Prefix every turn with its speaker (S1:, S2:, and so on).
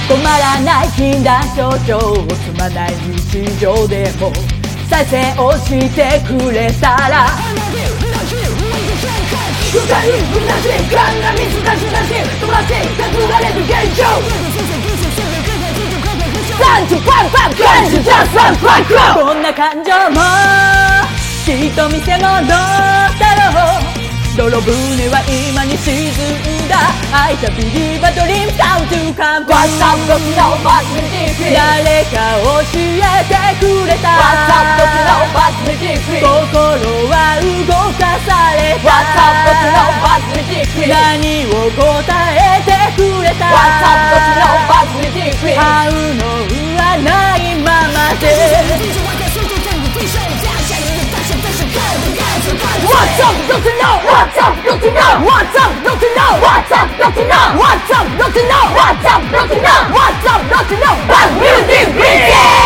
S1: 止まらない禁断症状をつまない日常でも再生をしてくれたら
S2: 二人むなしいガンガン見つかしだし友達隠られる現象パンチパンパンパンチジャストファイク
S1: こんな感情もきっと見せ物だろう泥船は今に沈んだI can believe a dream come to come
S2: What's up, don't you know what's the difference
S1: 誰か教えてくれた
S2: What's up, don't you know what's the difference
S1: 心は動かされた
S2: What's up, don't you know what's the difference
S1: 何を答えてくれた
S2: What's up, don't you know what's the difference
S1: 反応はないままで
S2: What's up, don't you know? What's up, don't you know? What's up, don't you know? What's up, don't you know? What's up, don't you know? What's up, don't you know? What's up, don't you know? What music is it?